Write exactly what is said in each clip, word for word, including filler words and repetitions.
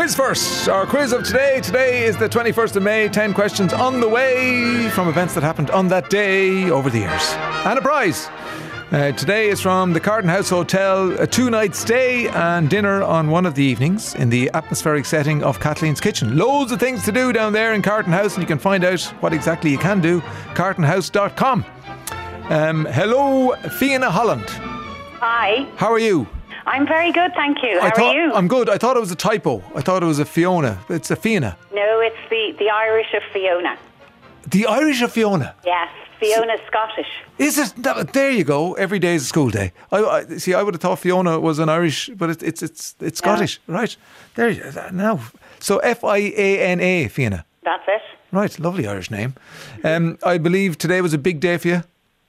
Quiz first. Our quiz of today. Today is the twenty-first of May. Ten questions on the way from events that happened on that day over the years. And a prize. Uh, today is from the Carton House Hotel, a two-night stay and dinner on one of the evenings in the atmospheric setting of Kathleen's Kitchen. Loads of things to do down there in Carton House, and you can find out what exactly you can do, carton house dot com. Um, hello, Fiona Holland. Hi. How are you? I'm very good, thank you. How I thought, are you? I'm good. I thought it was a typo. I thought it was a Fiona. It's a Fiona. No, it's the, the Irish of Fiona. The Irish of Fiona? Yes, Fiona's Scottish. Is it? That, there you go. Every day is a school day. I, I see. I would have thought Fiona was an Irish, but it, it's it's it's Scottish, yeah. Right? There you now. So F I A N A, Fiona. That's it. Right, lovely Irish name. Um, I believe today was a big day for you.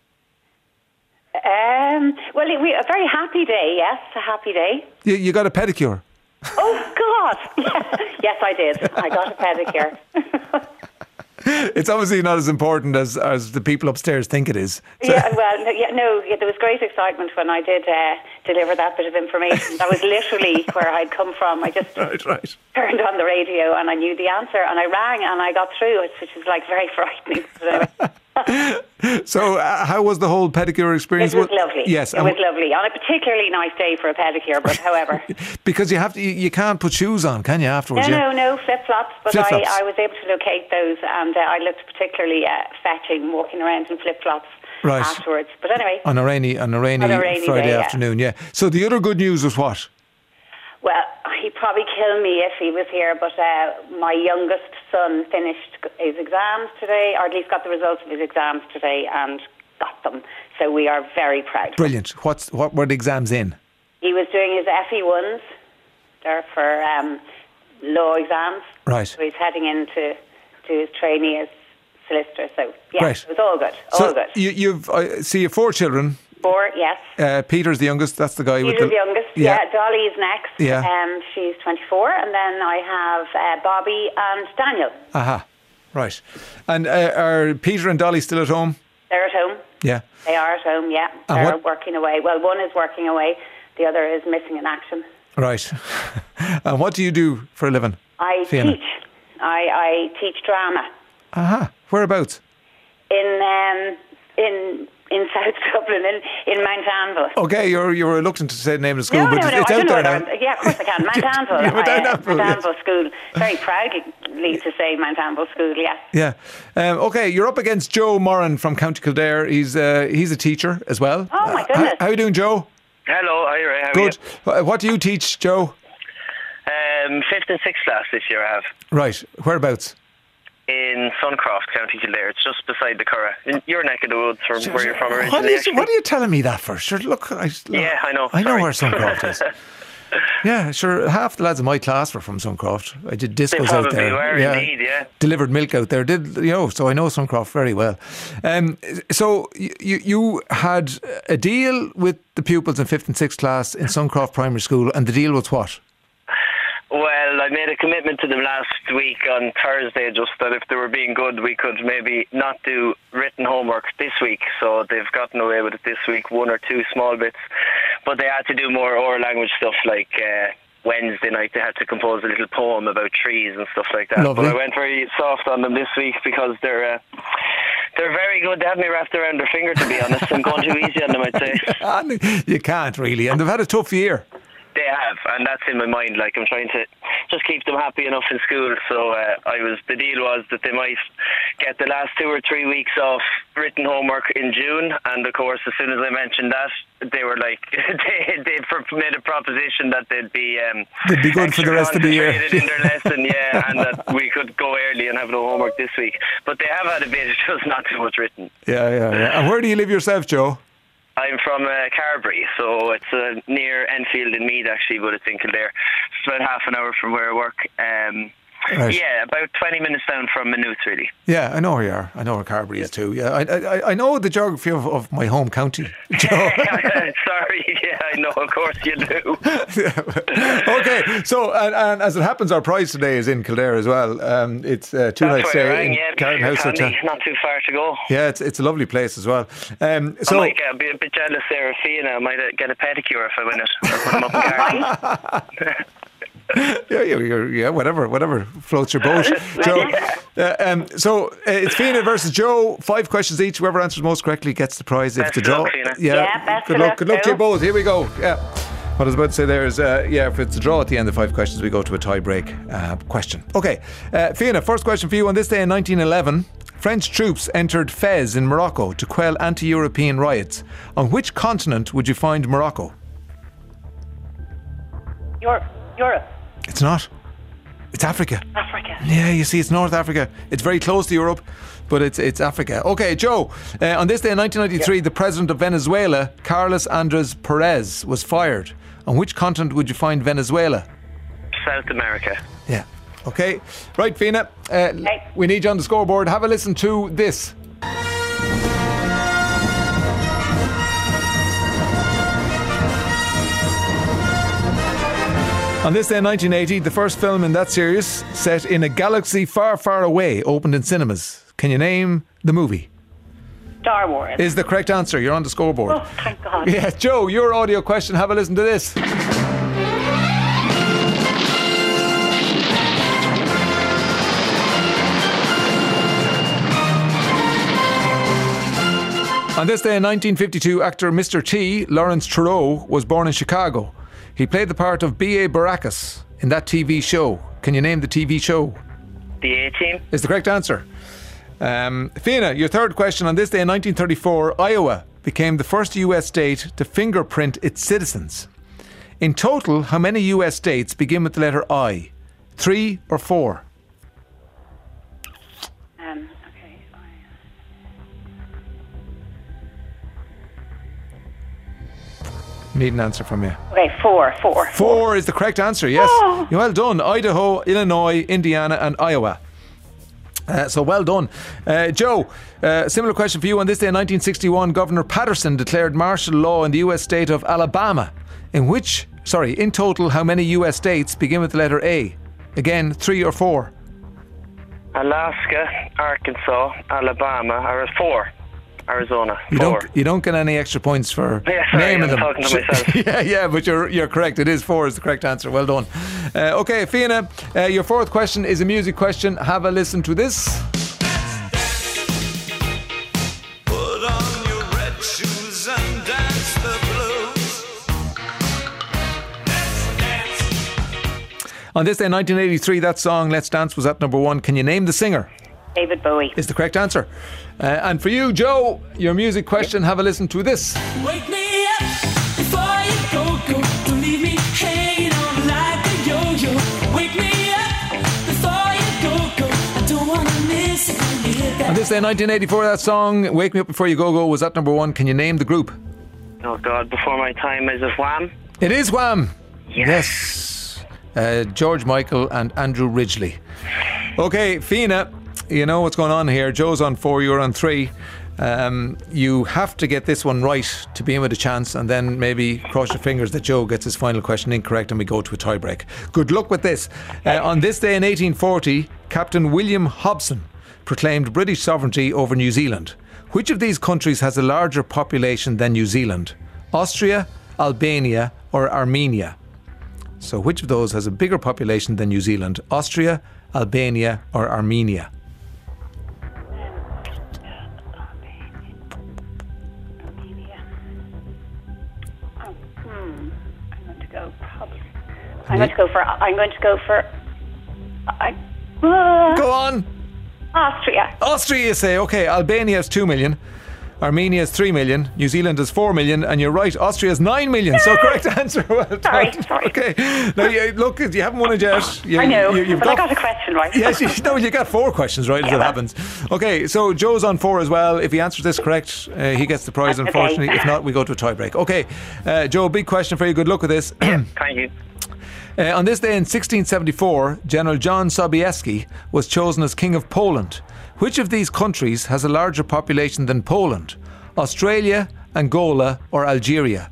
Um. Well, we, a very happy day. Yes, a happy day. You, you got a pedicure. Oh God! Yes, I did. I got a pedicure. It's obviously not as important as, as the people upstairs think it is. So. Yeah, well, no, yeah, no yeah, there was great excitement when I did uh, deliver that bit of information. That was literally where I'd come from. I just right, right. turned on the radio and I knew the answer, and I rang and I got through it, which is like very frightening. So, uh, how was the whole pedicure experience? It was lovely. Yes, it was lovely on a particularly nice day for a pedicure. But however, because you have to, you, you can't put shoes on, can you? Afterwards, no, yeah? no, no flip flops. But Flip-flops. I, I was able to locate those, and uh, I looked particularly uh, fetching, walking around in flip flops right. afterwards. But anyway, on a rainy, on a rainy, on a rainy Friday day, afternoon, yeah. yeah. So the other good news was what? Well, he'd probably kill me if he was here, but uh, my youngest son finished his exams today, or at least got the results of his exams today, and got them. So we are very proud. Brilliant. What's what were the exams in? He was doing his F E ones. They're for um, law exams. Right. So he's heading into to his trainee as solicitor. So yeah, right. it was all good. All so good. You, you've I see you've four children. Four, yes. Uh, Peter's the youngest. That's the guy Peter's with the the youngest. Yeah. yeah. Dolly's next. Yeah. Um, she's twenty-four, and then I have uh, Bobby and Daniel. Aha. Right. And uh, are Peter and Dolly still at home? They're at home. Yeah. They are at home. Yeah. And They're what? working away. Well, one is working away. The other is missing in action. Right. And what do you do for a living? I Fiona? teach. I, I teach drama. Aha. Whereabouts? In um, in in South Dublin, in, in Mount Anvil. Okay, you're you're reluctant to say the name of the school, no, but no, it's, no, it's I out don't know there whether now. I'm- Yeah, of course I can. Mount Anvil. Yeah, Mount I, uh, Anvil, Mount yes. Anvil School. Very proudly to say Mount Anvil School, yes. Yeah. Um, okay, you're up against Joe Moran from County Kildare. He's uh, he's a teacher as well. Oh, my Uh, goodness. how, how are you doing, Joe? Hello, hi Ray, how Good. Uh, What do you teach, Joe? are you? Um, fifth and sixth class this year I have. Right. Whereabouts? In Suncroft, County Kildare. It's just beside the Curragh. In your neck of the woods from where you're from originally. What are you, actually. what are you telling me that for? Sure, look, I, look, Yeah, I know. I know Sorry. where Suncroft is. Yeah, sure. Half the lads in my class were from Suncroft. I did discos out probably there. were indeed, yeah. Delivered milk out there. Did you know? So I know Suncroft very well. Um, so you you had a deal with the pupils in fifth and sixth class in Suncroft Primary School, and the deal was what? Well, I made a commitment to them last week on Thursday, just that if they were being good, we could maybe not do written homework this week. So they've gotten away with it this week, one or two small bits. But they had to do more oral language stuff, like uh, Wednesday night they had to compose a little poem about trees and stuff like that. Lovely. But I went very soft on them this week because they're... Uh, They're very good. They have me wrapped around their finger, to be honest. I'm going too easy on them, I'd say. You can't really, and they've had a tough year. They have, and that's in my mind. Like, I'm trying to just keep them happy enough in school. So uh, I was. The deal was that they might get the last two or three weeks off written homework in June. And of course, as soon as I mentioned that, they were like, they they made a proposition that they'd be um, They'd be good for the rest of the year. concentrated in their lesson, yeah, and that we could go early and have no homework this week. But they have had a bit, it's just not too much written. Yeah, yeah, yeah. And where do you live yourself, Joe? I'm from uh, Carberry, so it's uh, near Enfield in Meath actually, but it's in Kildare. It's about half an hour from where I work. Um, Right. Yeah, about twenty minutes down from Maynooth, really. Yeah, I know where you are. I know where Carberry is too. Yeah, I, I, I know the geography of, of my home county, Joe. Sorry, yeah, I know, of course you do. Okay, so and, and as it happens, our prize today is in Kildare as well. Um, it's uh, two That's nights where I stay rang, in yeah, Carton House handy, Hotel. not too far to go. Yeah, it's it's a lovely place as well. Um, so I might get, be a bit jealous there of Fiona. I might uh, get a pedicure if I win it, or put them up in Carton. yeah, yeah, yeah, whatever, whatever floats your boat, Joe. Uh, um, so uh, it's Fiona versus Joe. Five questions each. Whoever answers most correctly gets the prize. If Best it's a draw, luck, Fiona. yeah, Yeah, best good of luck. luck, Good luck to you Joe. both. Here we go. Yeah. What I was about to say there is, uh, yeah, if it's a draw at the end of five questions, we go to a tie-break uh, question. Okay, uh, Fiona, first question for you. On this day in nineteen eleven, French troops entered Fez in Morocco to quell anti-European riots. On which continent would you find Morocco? Europe. Europe. It's not. It's Africa. Africa. Yeah, you see, it's North Africa. It's very close to Europe, but it's it's Africa. Okay, Joe, uh, on this day in nineteen ninety-three, yeah. the president of Venezuela, Carlos Andres Perez, was fired. On which continent would you find Venezuela? South America. Yeah. Okay. Right, Fiona, uh, Hey. we need you on the scoreboard. Have a listen to this. On this day in nineteen eighty, the first film in that series, set in a galaxy far, far away, opened in cinemas. Can you name the movie? Star Wars. Is the correct answer. You're on the scoreboard. Oh, thank God. Yeah, Joe, your audio question. Have a listen to this. On this day in nineteen fifty-two, actor Mister T, Lawrence Trudeau, was born in Chicago. He played the part of B A Baracus in that T V show. Can you name the T V show? The A-Team. Is the correct answer. Um, Fiona, your third question. On this day in nineteen thirty-four, Iowa became the first U S state to fingerprint its citizens. In total, how many U S states begin with the letter I? Three or four? Um, okay. Need an answer from you. Okay, four, four. Four is the correct answer, yes. Oh. Well done. Idaho, Illinois, Indiana and Iowa. Uh, so well done. Uh, Joe, uh, similar question for you. On this day in nineteen sixty-one, Governor Patterson declared martial law in the U S state of Alabama. In which, sorry, in total, how many U S states begin with the letter A? Again, three or four? Alaska, Arkansas, Alabama, or four. Arizona, You four. don't, you don't get any extra points for Yeah, sorry, naming I'm them. talking to myself. yeah, yeah, but you're you're correct. It is four is the correct answer. Well done. Uh, okay, Fiona, uh, your fourth question is a music question. Have a listen to this. Put on your red shoes and dance the blues. Let's dance. On this day in nineteen eighty-three, that song "Let's Dance" was at number one. Can you name the singer? David Bowie. Is the correct answer. Uh, and for you, Joe, your music question. Have a listen to this. Wake me up before you go, go. Don't leave me hanging on like a yo-yo. Wake me up before you go, go. I don't wanna miss it when you hear that. On this day in nineteen eighty-four, that song "Wake Me Up Before You Go Go" was at number one. Can you name the group? Oh God, before my time, is it Wham? It is Wham. Yes. Yes. Uh, George Michael and Andrew Ridgeley. Okay, Fiona, you know what's going on here. Joe's on four, you're on three. Um, you have to get this one right to be in with a chance, and then maybe cross your fingers that Joe gets his final question incorrect and we go to a tiebreak. Good luck with this. Uh, on this day in eighteen forty, Captain William Hobson proclaimed British sovereignty over New Zealand. Which of these countries has a larger population than New Zealand? Austria, Albania or Armenia? So which of those has a bigger population than New Zealand? Austria, Albania or Armenia? Armenia. Oh, hmm. I'm going to go probably. I'm going to go for. I'm going to go for. I. Uh, Go on. Austria. Austria, you say. Okay, Albania has two million. Armenia is three million. New Zealand is four million. And you're right, Austria is nine million. So correct answer. Well done. Sorry, sorry. Okay. Now, you, look, you haven't won it yet. You, I know, you, you've but I got a question right. Yes, you, no, you got four questions right as it happens. Okay, so Joe's on four as well. If he answers this correct, uh, he gets the prize, Okay. unfortunately. If not, we go to a tiebreak. Okay, uh, Joe, big question for you. Good luck with this. Thank you. Uh, on this day in sixteen seventy-four, General John Sobieski was chosen as King of Poland. Which of these countries has a larger population than Poland? Australia, Angola or Algeria?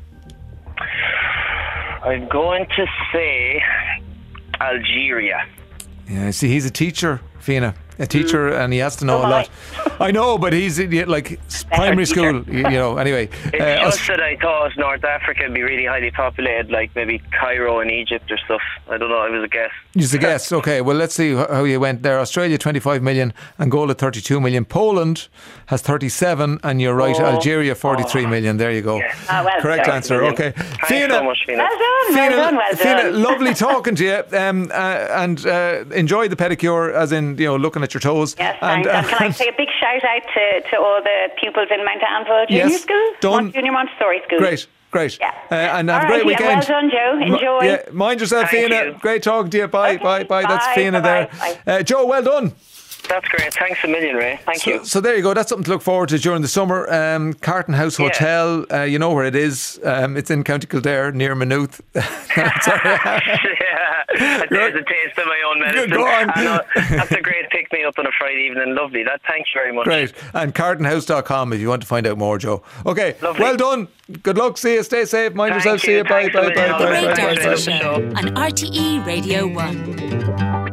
I'm going to say Algeria. Yeah, see, he's a teacher, Fiona. a teacher, and he has to know Oh, a my. lot. I know, but he's uh, like s- primary teacher. school, you, you know. Anyway, It's uh, just Aus- that I thought North Africa would be really highly populated, like maybe Cairo and Egypt or stuff. I don't know, it was a guess. Just a guess. Okay, well, let's see how you went there. Australia, twenty-five million, Angola, thirty-two million. Poland has thirty-seven, and you're right, Oh. Algeria, forty-three million. There you go. Ah, well Correct done. answer. Okay. Thanks Fiona, so much, Fiona. Well done, well Fiona, done, well Fiona, done. lovely talking to you. Um, uh, and uh, enjoy the pedicure, as in, you know, looking at your toes. Yes, and, thanks. And, can I say a big shout out to, to all the pupils in Mount Anvil Junior Yes, School? done. Mon- Junior Montessori School. Great. Great. Yeah. Uh, and have All a great right, yeah, weekend. well done, Joe. M- Enjoy. Yeah, mind yourself, Thank Fiona. you. Great talking to you. Bye, Okay, bye, bye. That's bye, Fiona bye-bye, there. Uh, Joe, well done. That's great. Thanks a million, Ray. Thank So, you. so there you go. That's something to look forward to during the summer. Um, Carton House Yeah. Hotel. Uh, you know where it is. Um, it's in County Kildare, near Maynooth. Yeah, there's a taste of my own medicine. Go on. I know, that's a great pick me up on a Friday evening. Lovely. That. Thanks very much. Great. And carton house dot com if you want to find out more, Joe. Okay. Lovely. Well done. Good luck. See you. Stay safe. Mind Thank yourself. See you. you. Bye, Thanks bye, a bye, million. bye, All bye, the bye, best. bye. Breakdown Show on R T E Radio one.